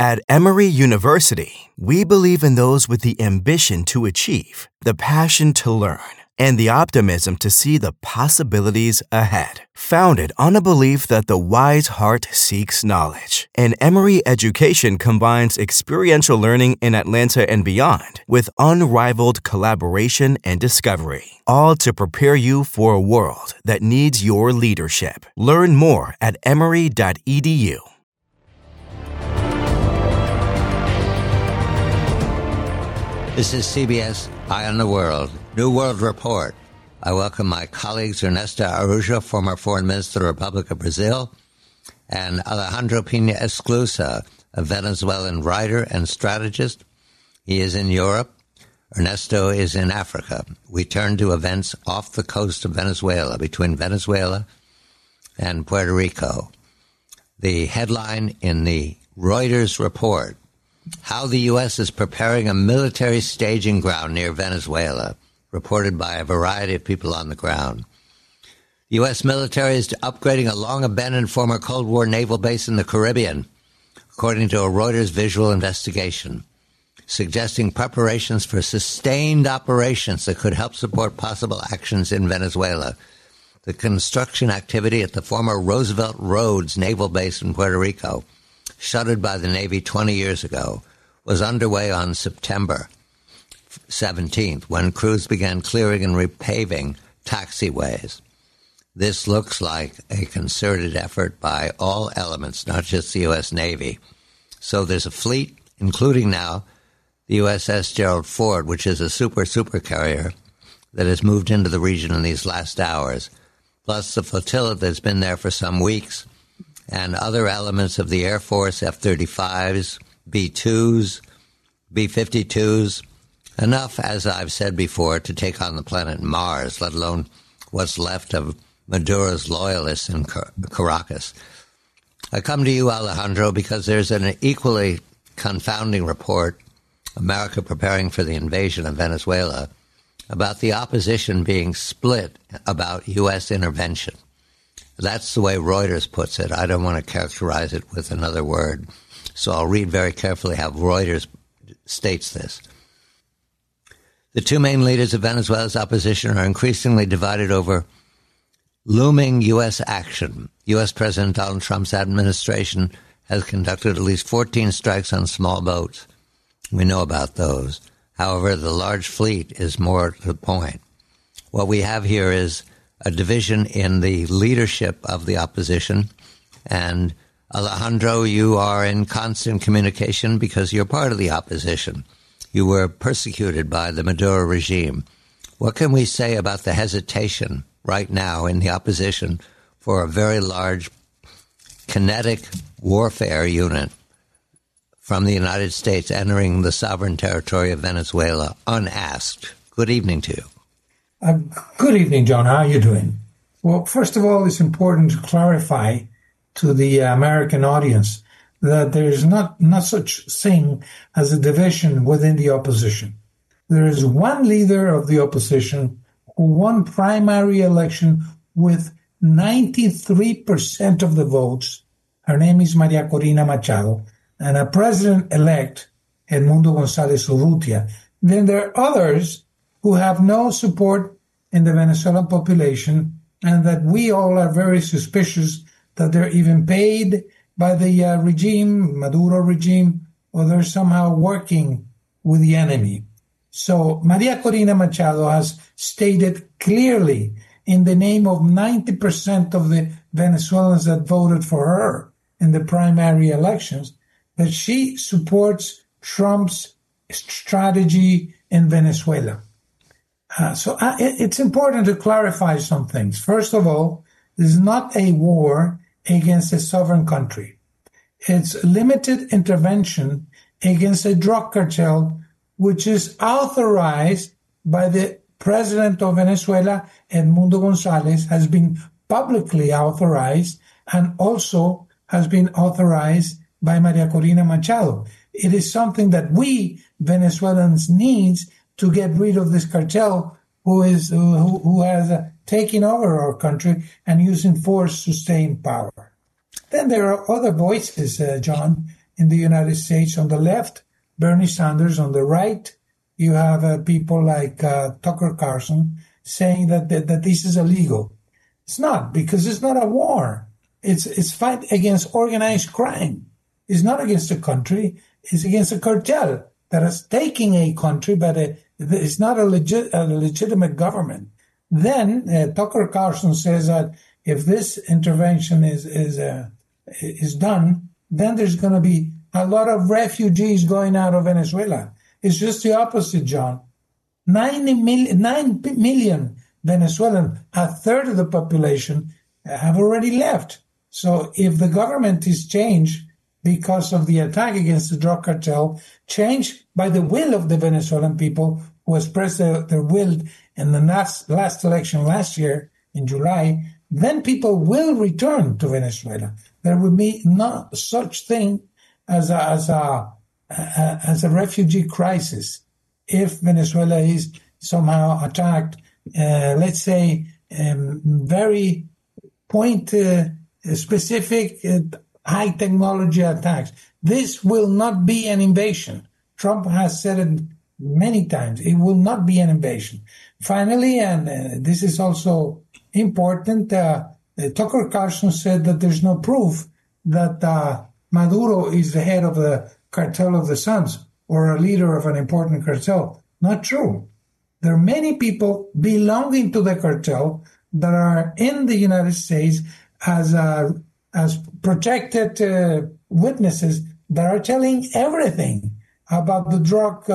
At Emory University, we believe in those with the ambition to achieve, the passion to learn, and the optimism to see the possibilities ahead. Founded on a belief that the wise heart seeks knowledge, and Emory education combines experiential learning in Atlanta and beyond with unrivaled collaboration and discovery, all to prepare you for a world that needs your leadership. Learn more at emory.edu. This is CBS Eye on the World, New World Report. I welcome my colleagues Ernesto Araújo, former Foreign Minister of the Republic of Brazil, and Alejandro Pina Esclusa, a Venezuelan writer and strategist. He is in Europe. Ernesto is in Africa. We turn to events off the coast of Venezuela, between Venezuela and Puerto Rico. The headline in the Reuters report: how the U.S. is preparing a military staging ground near Venezuela, reported by a variety of people on the ground. The U.S. military is upgrading a long-abandoned former Cold War naval base in the Caribbean, according to a Reuters visual investigation, suggesting preparations for sustained operations that could help support possible actions in Venezuela. The construction activity at the former Roosevelt Roads naval base in Puerto Rico, shuttered by the Navy 20 years ago, was underway on September 17th when crews began clearing and repaving taxiways. This looks like a concerted effort by all elements, not just the U.S. Navy. So there's a fleet, including now the USS Gerald Ford, which is a super carrier that has moved into the region in these last hours, plus the flotilla that's been there for some weeks, and other elements of the Air Force, F-35s, B-2s, B-52s, enough, as I've said before, to take on the planet Mars, let alone what's left of Maduro's loyalists in Caracas. I come to you, Alejandro, because there's an equally confounding report, America preparing for the invasion of Venezuela, about the opposition being split about U.S. intervention. That's the way Reuters puts it. I don't want to characterize it with another word. So I'll read very carefully how Reuters states this. The two main leaders of Venezuela's opposition are increasingly divided over looming U.S. action. U.S. President Donald Trump's administration has conducted at least 14 strikes on small boats. We know about those. However, the large fleet is more to the point. What we have here is a division in the leadership of the opposition. And Alejandro, you are in constant communication because you're part of the opposition. You were persecuted by the Maduro regime. What can we say about the hesitation right now in the opposition for a very large kinetic warfare unit from the United States entering the sovereign territory of Venezuela unasked? Good evening to you. Good evening, John. How are you doing? Well, first of all, it's important to clarify to the American audience that there is not such thing as a division within the opposition. There is one leader of the opposition who won primary election with 93% of the votes. Her name is Maria Corina Machado, and a president-elect, Edmundo González Urrutia. Then there are others who have no support in the Venezuelan population, and that we all are very suspicious that they're even paid by the regime, Maduro regime, or they're somehow working with the enemy. So Maria Corina Machado has stated clearly in the name of 90% of the Venezuelans that voted for her in the primary elections that she supports Trump's strategy in Venezuela. So it's important to clarify some things. First of all, this is not a war against a sovereign country. It's limited intervention against a drug cartel, which is authorized by the president of Venezuela, Edmundo González, has been publicly authorized and also has been authorized by Maria Corina Machado. It is something that we Venezuelans need to get rid of this cartel who has taken over our country and using force to stay in power. Then there are other voices, John, in the United States. On the left, Bernie Sanders. On the right, you have people like Tucker Carlson saying that this is illegal. It's not, because it's not a war. It's fight against organized crime. It's not against a country. It's against a cartel that is taking a country, but it's not a legitimate government. Then Tucker Carlson says that if this intervention is done, then there's going to be a lot of refugees going out of Venezuela. It's just the opposite, John. 9 million Venezuelans, a third of the population, have already left. So if the government is changed because of the attack against the drug cartel, changed by the will of the Venezuelan people who expressed their will in the last election last year in July, then people will return to Venezuela. There will be not such thing as a refugee crisis if Venezuela is somehow attacked. Let's say very specific high technology attacks. This will not be an invasion. Trump has said it many times. It will not be an invasion. Finally, and this is also important, Tucker Carlson said that there's no proof that Maduro is the head of the Cartel of the Suns or a leader of an important cartel. Not true. There are many people belonging to the cartel that are in the United States as protected witnesses that are telling everything about the drug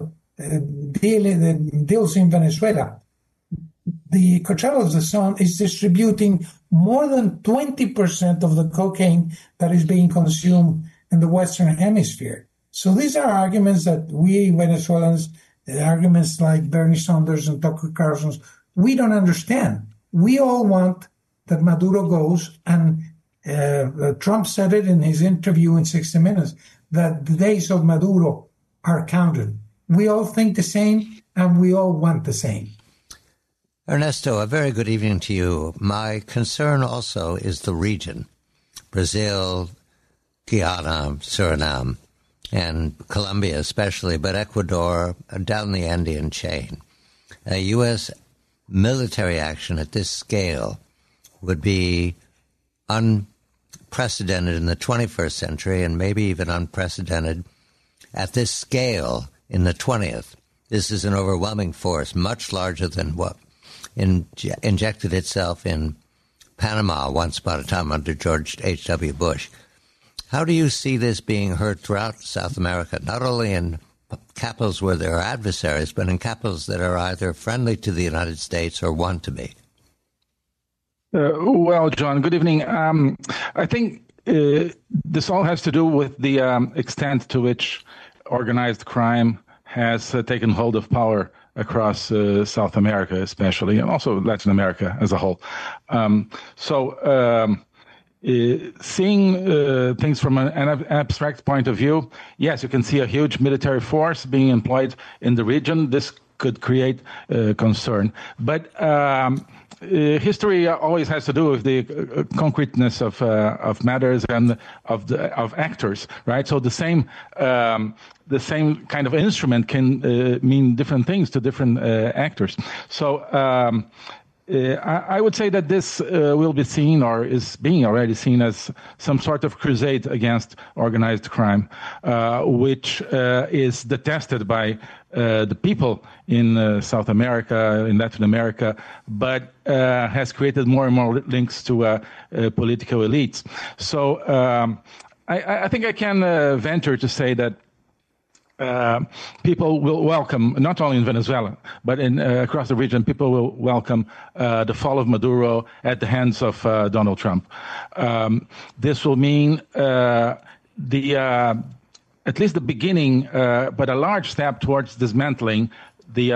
deals in Venezuela. The Cartel of the Sun is distributing more than 20% of the cocaine that is being consumed in the Western Hemisphere. So these are arguments that we Venezuelans, arguments like Bernie Sanders and Tucker Carlson, we don't understand. We all want that Maduro goes, and Trump said it in his interview in 60 Minutes, that the days of Maduro are counted. We all think the same, and we all want the same. Ernesto, a very good evening to you. My concern also is the region, Brazil, Guyana, Suriname, and Colombia especially, but Ecuador, down the Andean chain. A U.S. military action at this scale would be unprecedented in the 21st century and maybe even unprecedented at this scale in the 20th. This is an overwhelming force, much larger than what injected itself in Panama once upon a time under George H.W. Bush. How do you see this being heard throughout South America, not only in capitals where there are adversaries, but in capitals that are either friendly to the United States or want to be? Well, John, good evening. I think this all has to do with the extent to which organized crime has taken hold of power across South America, especially, and also Latin America as a whole. Seeing things from an abstract point of view, yes, you can see a huge military force being employed in the region. This could create concern. But history always has to do with the concreteness of matters and of actors, right? So the same kind of instrument can mean different things to different actors. So I would say that this will be seen, or is being already seen, as some sort of crusade against organized crime, which is detested by the people in South America, in Latin America, but has created more and more links to political elites. So I think I can venture to say that people will welcome, not only in Venezuela, but across the region, people will welcome the fall of Maduro at the hands of Donald Trump. This will mean at least the beginning, but a large step towards dismantling the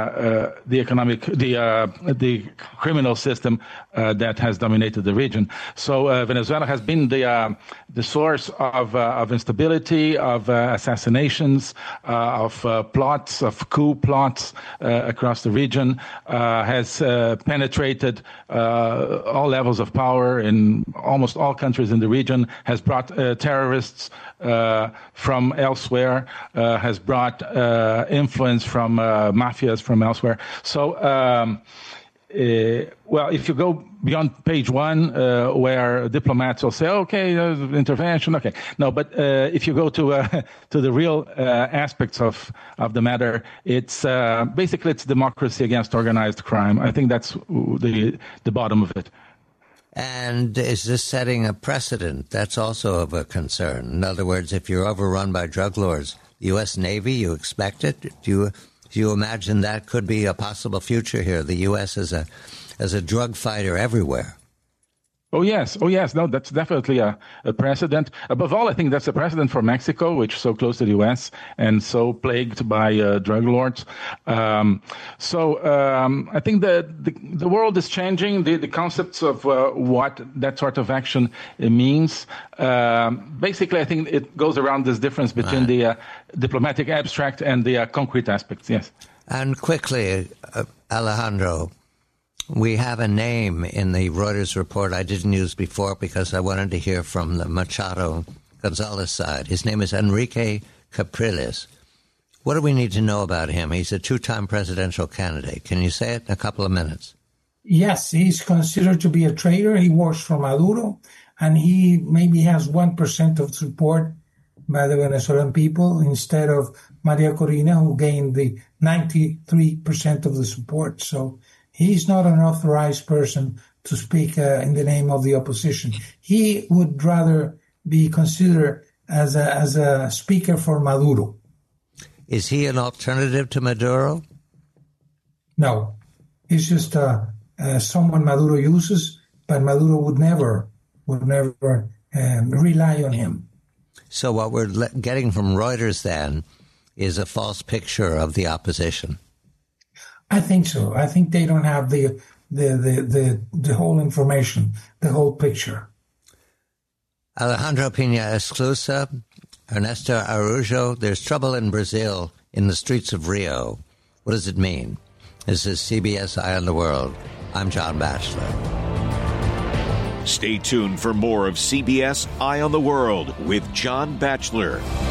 criminal system that has dominated the region. So Venezuela has been the source of instability, of assassinations, of plots, of coup plots across the region. Has penetrated all levels of power in almost all countries in the region. Has brought terrorists from elsewhere. Has brought influence from mafias from elsewhere. So, well, if you go beyond page one, where diplomats will say, okay, intervention, okay. No, but if you go to the real aspects of the matter, it's basically it's democracy against organized crime. I think that's the bottom of it. And is this setting a precedent? That's also of a concern. In other words, if you're overrun by drug lords, the U.S. Navy, you expect it? Do you imagine that could be a possible future here? The U.S. as a drug fighter everywhere. Oh, yes. No, that's definitely a precedent. Above all, I think that's a precedent for Mexico, which is so close to the U.S. and so plagued by drug lords. I think the world is changing. The concepts of what that sort of action means. Basically, I think it goes around this difference between the diplomatic abstract and the concrete aspects, yes. And quickly, Alejandro, we have a name in the Reuters report I didn't use before because I wanted to hear from the Machado Gonzalez side. His name is Enrique Capriles. What do we need to know about him? He's a two-time presidential candidate. Can you say it in a couple of minutes? Yes, he's considered to be a traitor. He works for Maduro, and he maybe has 1% of support by the Venezuelan people instead of Maria Corina, who gained the 93% of the support. So he's not an authorized person to speak in the name of the opposition. He would rather be considered as a speaker for Maduro. Is he an alternative to Maduro? No. He's just someone Maduro uses, but Maduro would never rely on him. So what we're getting from Reuters then is a false picture of the opposition. I think so. I think they don't have the whole information, the whole picture. Alejandro Pina Esclusa, Ernesto Araujo, there's trouble in Brazil in the streets of Rio. What does it mean? This is CBS Eye on the World. I'm John Batchelor. Stay tuned for more of CBS Eye on the World with John Batchelor.